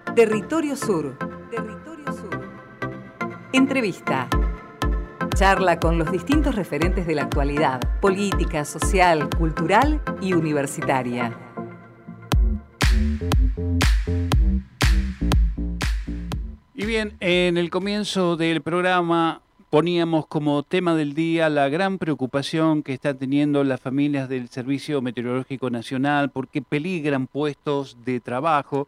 Territorio Sur. Entrevista. Charla con los distintos referentes de la actualidad, política, social, cultural y universitaria. Y bien, en el comienzo del programa poníamos como tema del día la gran preocupación que están teniendo las familias del Servicio Meteorológico Nacional porque peligran puestos de trabajo,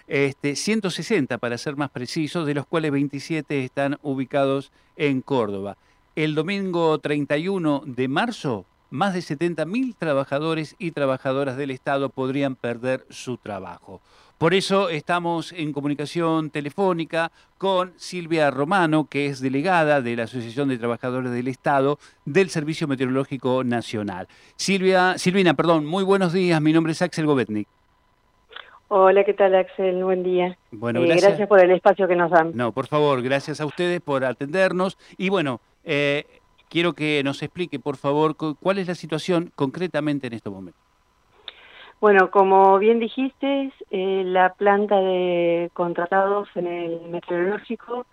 160 para ser más precisos, de los cuales 27 están ubicados en Córdoba. El domingo 31 de marzo, más de 70.000 trabajadores y trabajadoras del Estado podrían perder su trabajo. Por eso estamos en comunicación telefónica con Silvia Romano, que es delegada de la Asociación de Trabajadores del Estado del Servicio Meteorológico Nacional. Silvina, muy buenos días. Mi nombre es Axel Govetnik. Hola, ¿qué tal, Axel? Buen día. Bueno, gracias. Gracias por el espacio que nos dan. No, por favor, gracias a ustedes por atendernos. Y bueno, quiero que nos explique, por favor, cuál es la situación concretamente en estos momentos. Bueno, como bien dijiste, la planta de contratados en el meteorológico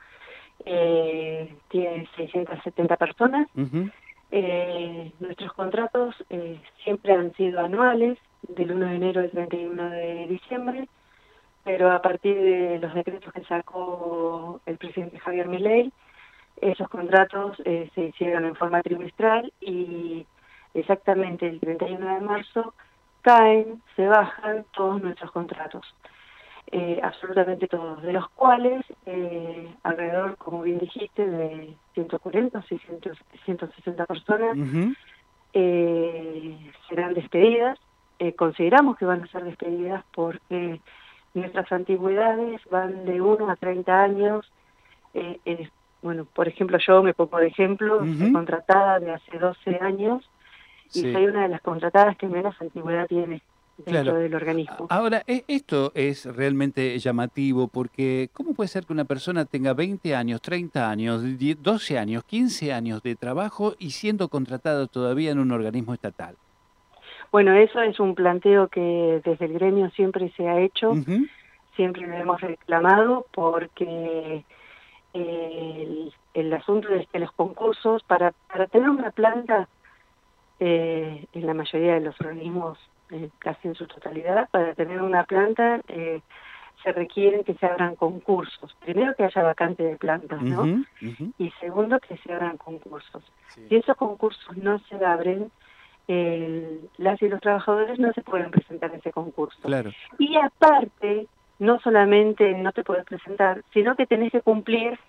tiene 670 personas. Uh-huh. Nuestros contratos siempre han sido anuales, del 1 de enero al 31 de diciembre, pero a partir de los decretos que sacó el presidente Javier Milei, esos contratos se hicieron en forma trimestral y exactamente el 31 de marzo se bajan todos nuestros contratos, absolutamente todos, de los cuales alrededor, como bien dijiste, de 140 o 160 personas Uh-huh. serán despedidas. Consideramos que van a ser despedidas porque nuestras antigüedades van de 1 a 30 años. Bueno, por ejemplo, yo me pongo de ejemplo, Uh-huh. Fui contratada de hace 12 años y Sí. soy una de las contratadas que menos antigüedad tiene dentro Claro. del organismo. Ahora, esto es realmente llamativo porque ¿cómo puede ser que una persona tenga 20 años, 30 años, 12 años, 15 años de trabajo y siendo contratada todavía en un organismo estatal? Bueno, eso es un planteo que desde el gremio siempre se ha hecho, Uh-huh. siempre lo hemos reclamado porque el asunto es que los concursos, para tener una planta, en la mayoría de los organismos, casi en su totalidad, para tener una planta se requieren que se abran concursos. Primero que haya vacante de plantas, ¿no? Uh-huh. Uh-huh. Y segundo que se abran concursos. Sí. Si esos concursos no se abren, las y los trabajadores no se pueden presentar a ese concurso. Claro. Y aparte, no solamente no te puedes presentar, sino que tenés que cumplir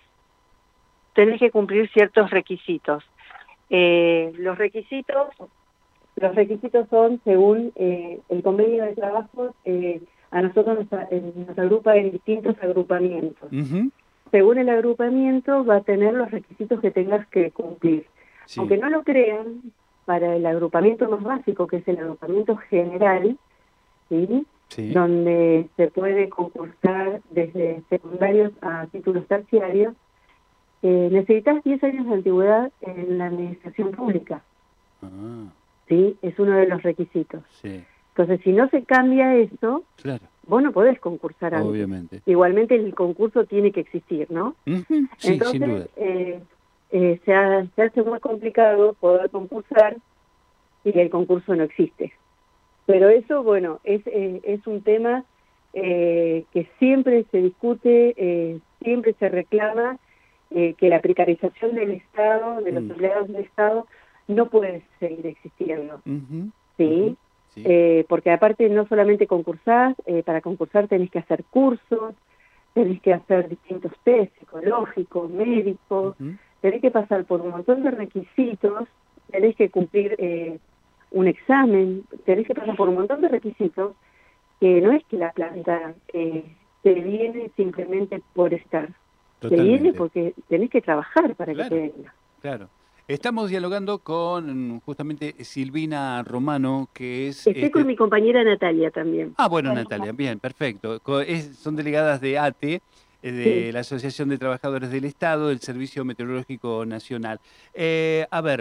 ciertos requisitos. Los requisitos son según el convenio de trabajo. A nosotros nos agrupa en distintos agrupamientos. Uh-huh. Según el agrupamiento va a tener los requisitos que tengas que cumplir. Sí. Aunque no lo crean, para el agrupamiento más básico, que es el agrupamiento general, ¿sí? Sí. Donde se puede concursar desde secundarios a títulos terciarios, necesitas 10 años de antigüedad en la administración pública. Ah, ¿Sí? Es uno de los requisitos. sí, Entonces, si no se cambia eso, claro, vos no podés concursar antes. obviamente. Igualmente el concurso tiene que existir, ¿no? Uh-huh. Sí, Entonces, sin duda. se hace muy complicado poder concursar y el concurso no existe. Pero eso, bueno, es un tema que siempre se discute, siempre se reclama, que la precarización del Estado, de los empleados del Estado, no puede seguir existiendo. Uh-huh. ¿Sí? Uh-huh. Sí. Porque aparte no solamente concursás, para concursar tenés que hacer cursos, tenés que hacer distintos test psicológicos, médicos, Uh-huh. tenés que pasar por un montón de requisitos, tenés que cumplir un examen, tenés que pasar por un montón de requisitos, que no es que la planta te viene simplemente por estar. Te viene porque tenés que trabajar para Claro, que te venga. Claro. Estamos dialogando con justamente Silvina Romano, que es... Estoy con mi compañera Natalia también. Ah, bueno, Natalia, bien, perfecto. Son delegadas de ATE, de Sí. la Asociación de Trabajadores del Estado, del Servicio Meteorológico Nacional. A ver,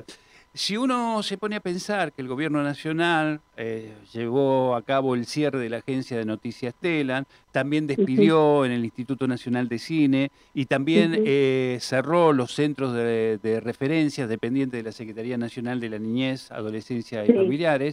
si uno se pone a pensar que el gobierno nacional llevó a cabo el cierre de la agencia de noticias Telam, también Ujú, despidió en el Instituto Nacional de Cine y también ujú, cerró los centros de referencias dependientes de la Secretaría Nacional de la Niñez, Adolescencia y sí, Familiares,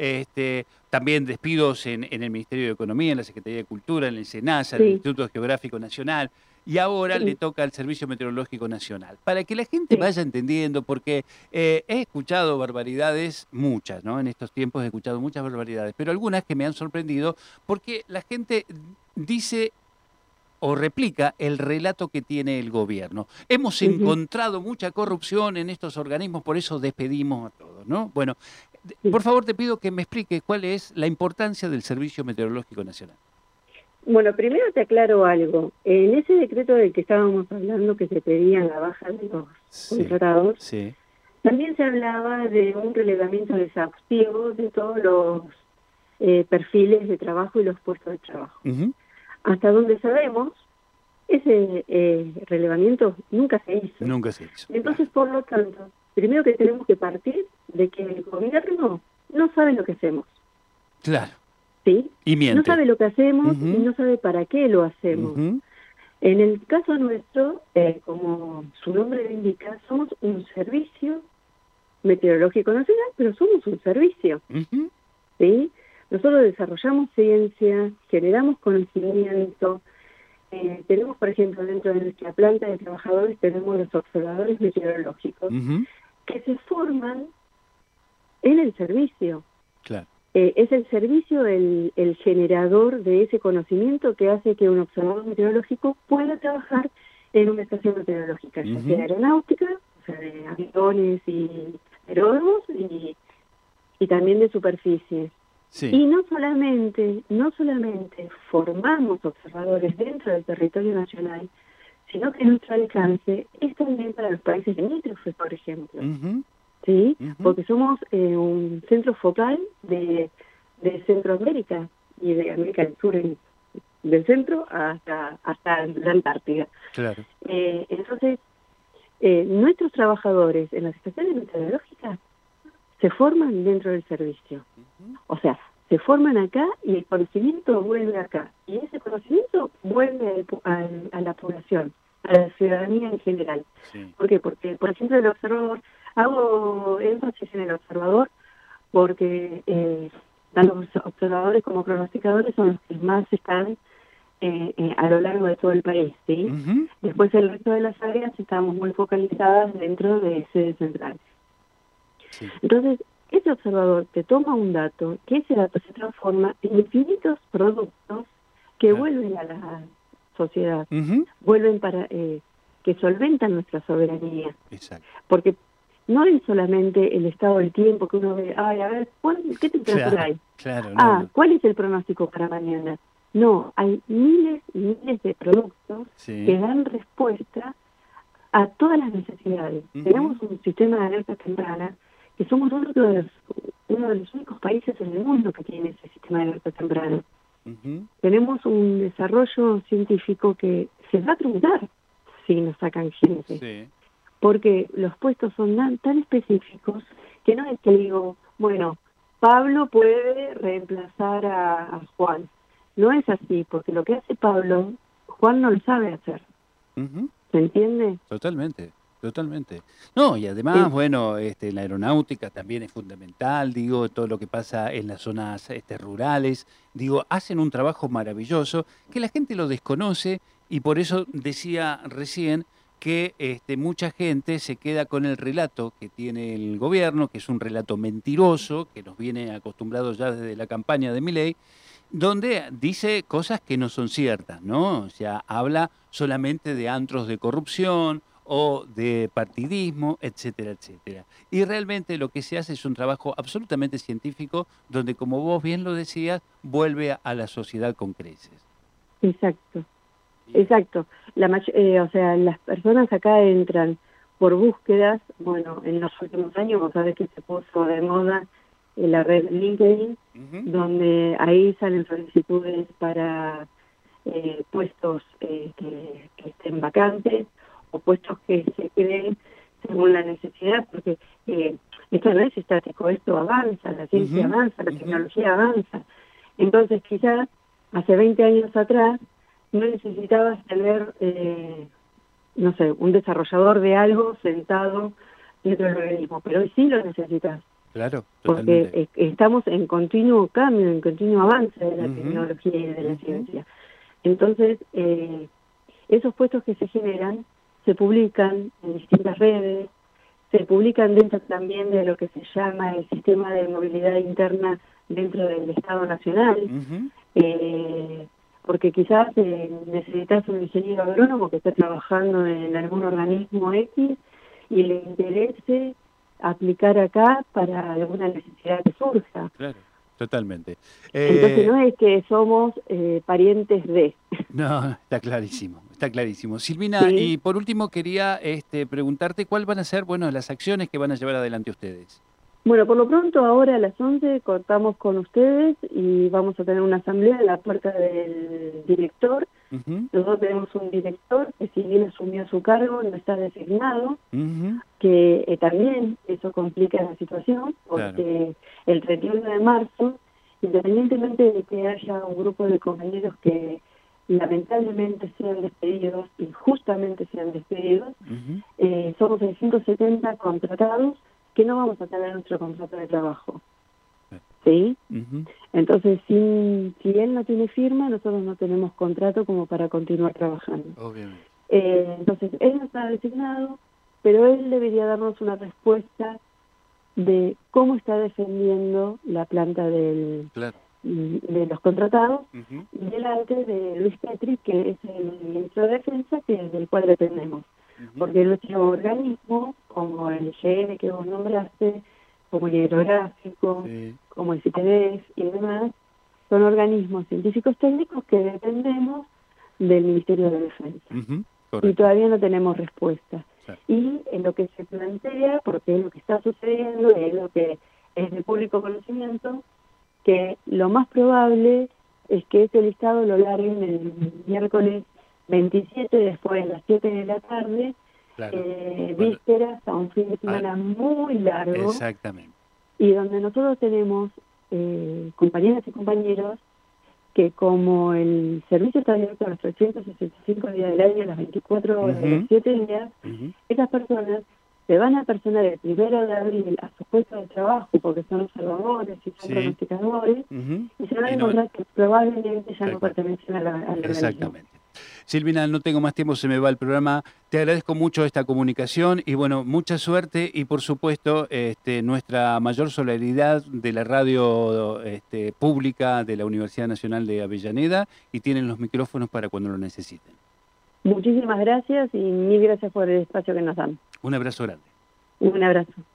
también despidos en el Ministerio de Economía, en la Secretaría de Cultura, en el SENASA, en el sí, Instituto Geográfico Nacional, y ahora le sí, toca al Servicio Meteorológico Nacional. Para que la gente sí. vaya entendiendo, porque he escuchado barbaridades, muchas, ¿no? En estos tiempos he escuchado muchas barbaridades, pero algunas que me han sorprendido porque la gente dice o replica el relato que tiene el gobierno. Hemos Ujú, encontrado mucha corrupción en estos organismos, por eso despedimos a todos, ¿no? Bueno, sí. por favor te pido que me expliques cuál es la importancia del Servicio Meteorológico Nacional. Bueno, primero te aclaro algo. En ese decreto del que estábamos hablando, que se pedía la baja de los Sí, contratados, sí. también se hablaba de un relevamiento exhaustivo de todos los perfiles de trabajo y los puestos de trabajo. Ujú. Hasta donde sabemos, ese relevamiento nunca se hizo. Nunca se hizo, claro. Entonces, por lo tanto, primero que tenemos que partir de que el gobierno no sabe lo que hacemos, Claro. ¿sí? Y No miente. sabe lo que hacemos y Ujú, no sabe para qué lo hacemos. ujú, En el caso nuestro, como su nombre lo indica, somos un servicio meteorológico nacional, pero somos un servicio, ujú, ¿sí? Nosotros desarrollamos ciencia, generamos conocimiento, tenemos, por ejemplo, dentro de nuestra planta de trabajadores, tenemos los observadores meteorológicos ujú. que se forman en el servicio. Claro. Es el servicio el generador de ese conocimiento que hace que un observador meteorológico pueda trabajar en una estación meteorológica, ya sea Ujú. aeronáutica, o sea, de aviones y aeródromos, y también de superficie. Sí. Y no solamente formamos observadores dentro del territorio nacional, sino que nuestro alcance es también para los países limítrofes, por ejemplo. Ujú, ¿Sí? ujú. Porque somos un centro focal de Centroamérica y de América del Sur, del centro hasta la Antártida. Claro. Entonces, nuestros trabajadores en las estaciones meteorológicas se forman dentro del servicio. Ujú. O sea, se forman acá y el conocimiento vuelve acá. Y ese conocimiento vuelve a la población, a la ciudadanía en general. Sí. ¿Por qué? Porque, por ejemplo, el observador, hago énfasis en el observador porque tanto los observadores como pronosticadores son los que más están a lo largo de todo el país, ¿sí? Ujú. Después el resto de las áreas estamos muy focalizadas dentro de sedes centrales. Sí. Entonces, ese observador te toma un dato, que ese dato se transforma en infinitos productos que Claro. vuelven a la sociedad, Ujú. vuelven para que solventan nuestra soberanía. Exacto. Porque no es solamente el estado del tiempo que uno ve, ay, a ver, ¿qué temperatura Claro, hay? claro, no, Ah, no. ¿cuál es el pronóstico para mañana? No, hay miles y miles de productos Sí. que dan respuesta a todas las necesidades. Ujú. Tenemos un sistema de alerta temprana que somos uno de los únicos países en el mundo que tiene ese sistema de alerta temprana. Ujú. Tenemos un desarrollo científico que se va a truncar si nos sacan gente, Sí. porque los puestos son tan específicos que no es que digo, bueno, Pablo puede reemplazar a Juan. No es así, porque lo que hace Pablo, Juan no lo sabe hacer. Ujú. ¿Se entiende? Totalmente, totalmente. No, y además, Eh, bueno, la aeronáutica también es fundamental, digo, todo lo que pasa en las zonas rurales, digo, hacen un trabajo maravilloso que la gente lo desconoce y por eso decía recién que mucha gente se queda con el relato que tiene el gobierno, que es un relato mentiroso, que nos viene acostumbrado ya desde la campaña de Milei, donde dice cosas que no son ciertas, ¿no? O sea, habla solamente de antros de corrupción o de partidismo, etcétera, etcétera. Y realmente lo que se hace es un trabajo absolutamente científico donde, como vos bien lo decías, vuelve a la sociedad con creces. exacto. Bien. Exacto. O sea, las personas acá entran por búsquedas. Bueno, en los últimos años, vos sabés que se puso de moda la red LinkedIn, Ujú. donde ahí salen solicitudes para puestos que estén vacantes o puestos que se creen según la necesidad, porque Esto no es estático, esto avanza, la ciencia avanza, la tecnología avanza. Entonces quizás hace 20 años atrás no necesitabas tener, no sé, un desarrollador de algo sentado dentro del organismo, pero hoy sí lo necesitas. Claro, totalmente. Porque estamos en continuo cambio, en continuo avance de la tecnología y de la ciencia. Entonces, esos puestos que se generan se publican en distintas redes, se publican dentro también de lo que se llama el sistema de movilidad interna dentro del Estado Nacional, porque quizás necesitas un ingeniero agrónomo que esté trabajando en algún organismo X y le interese aplicar acá para alguna necesidad que surja. Claro, totalmente. Entonces no es que somos parientes de... No, está clarísimo, está clarísimo. Silvina, ¿Sí? y por último quería preguntarte cuáles van a ser, bueno, las acciones que van a llevar adelante ustedes. Bueno, por lo pronto ahora a las 11 cortamos con ustedes y vamos a tener una asamblea en la puerta del director. Nosotros tenemos un director que si bien asumió su cargo no está designado, que también eso complica la situación, porque el 31 de marzo, independientemente de que haya un grupo de compañeros que lamentablemente sean despedidos, injustamente sean despedidos, somos 670 contratados que no vamos a tener nuestro contrato de trabajo. ¿Sí? Entonces, si él no tiene firma, nosotros no tenemos contrato como para continuar trabajando. Obviamente. Entonces, él no está designado, pero él debería darnos una respuesta de cómo está defendiendo la planta de los contratados delante de Luis Petri, que es el ministro de Defensa, del cual dependemos. Porque nuestro organismo, como el IGN que vos nombraste, como el hidrográfico, como el CITEDES y demás, son organismos científicos técnicos que dependemos del Ministerio de Defensa. Y todavía no tenemos respuesta. Y en lo que se plantea, porque es lo que está sucediendo, es lo que es de público conocimiento, que lo más probable es que ese listado lo larguen el miércoles 27 después de las 7 de la tarde, vísperas a un fin de semana muy largo. Exactamente. Y donde nosotros tenemos compañeras y compañeros que, como el servicio está abierto a los 365 días del año, las 24 horas de los 7 días, esas personas se van a personar el 1 de abril a su puesto de trabajo porque son observadores y son pronosticadores y se van a encontrar que probablemente ya no pertenecen al organismo. Exactamente. Silvina, no tengo más tiempo, se me va el programa. Te agradezco mucho esta comunicación y bueno, mucha suerte y por supuesto nuestra mayor solidaridad de la radio pública de la Universidad Nacional de Avellaneda, y tienen los micrófonos para cuando lo necesiten. Muchísimas gracias y mil gracias por el espacio que nos dan. Un abrazo grande. Un abrazo.